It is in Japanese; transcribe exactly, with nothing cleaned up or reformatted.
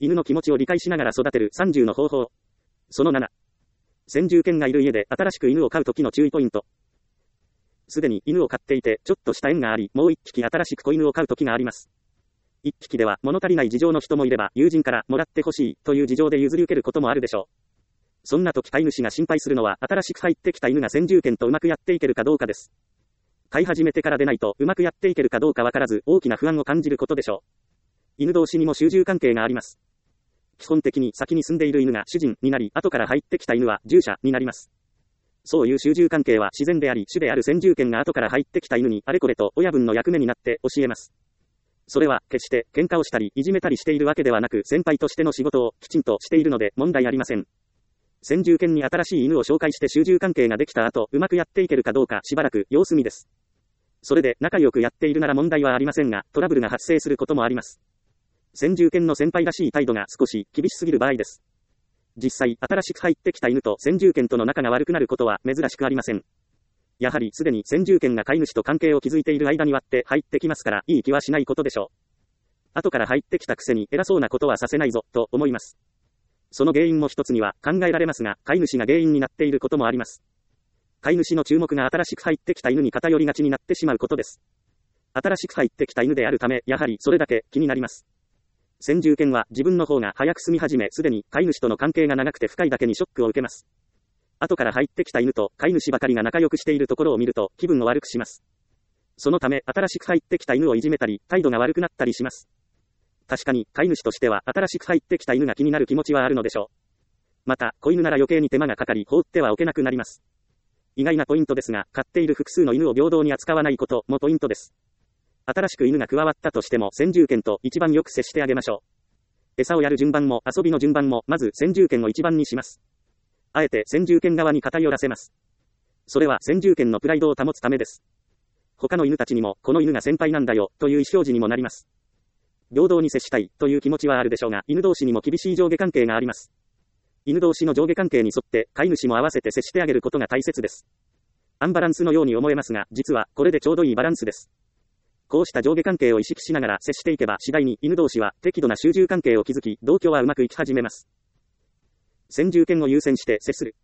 犬の気持ちを理解しながら育てるさんじゅうの方法。そのなな。先住犬がいる家で新しく犬を飼うときの注意ポイント。すでに犬を飼っていて、ちょっとした縁があり、もう一匹新しく子犬を飼うときがあります。一匹では物足りない事情の人もいれば、友人からもらってほしいという事情で譲り受けることもあるでしょう。そんな時飼い主が心配するのは、新しく入ってきた犬が先住犬とうまくやっていけるかどうかです。飼い始めてからでないとうまくやっていけるかどうかわからず、大きな不安を感じることでしょう。犬同士にも習住関係があります。基本的に先に住んでいる犬が主人になり、後から入ってきた犬は従者になります。そういう習住関係は自然であり、主である先住犬が後から入ってきた犬にあれこれと親分の役目になって教えます。それは決して喧嘩をしたりいじめたりしているわけではなく、先輩としての仕事をきちんとしているので問題ありません。先住犬に新しい犬を紹介して習住関係ができた後、うまくやっていけるかどうかしばらく様子見です。それで仲良くやっているなら問題はありませんが、トラブルが発生することもあります。先住犬の先輩らしい態度が少し厳しすぎる場合です。実際、新しく入ってきた犬と先住犬との仲が悪くなることは珍しくありません。やはりすでに先住犬が飼い主と関係を築いている間に割って入ってきますから、いい気はしないことでしょう。後から入ってきたくせに偉そうなことはさせないぞ、と思います。その原因も一つには考えられますが、飼い主が原因になっていることもあります。飼い主の注目が新しく入ってきた犬に偏りがちになってしまうことです。新しく入ってきた犬であるため、やはりそれだけ気になります。先住犬は自分の方が早く住み始め、すでに飼い主との関係が長くて深いだけにショックを受けます。後から入ってきた犬と飼い主ばかりが仲良くしているところを見ると気分を悪くします。そのため新しく入ってきた犬をいじめたり、態度が悪くなったりします。確かに飼い主としては新しく入ってきた犬が気になる気持ちはあるのでしょう。また、子犬なら余計に手間がかかり放ってはおけなくなります。意外なポイントですが、飼っている複数の犬を平等に扱わないこともポイントです。新しく犬が加わったとしても先住犬と一番よく接してあげましょう。餌をやる順番も遊びの順番もまず先住犬を一番にします。あえて先住犬側に偏らせます。それは先住犬のプライドを保つためです。他の犬たちにもこの犬が先輩なんだよという意思表示にもなります。平等に接したいという気持ちはあるでしょうが、犬同士にも厳しい上下関係があります。犬同士の上下関係に沿って飼い主も合わせて接してあげることが大切です。アンバランスのように思えますが、実はこれでちょうどいいバランスです。こうした上下関係を意識しながら接していけば、次第に犬同士は適度な習住関係を築き、同居はうまくいき始めます。先住犬を優先して接する。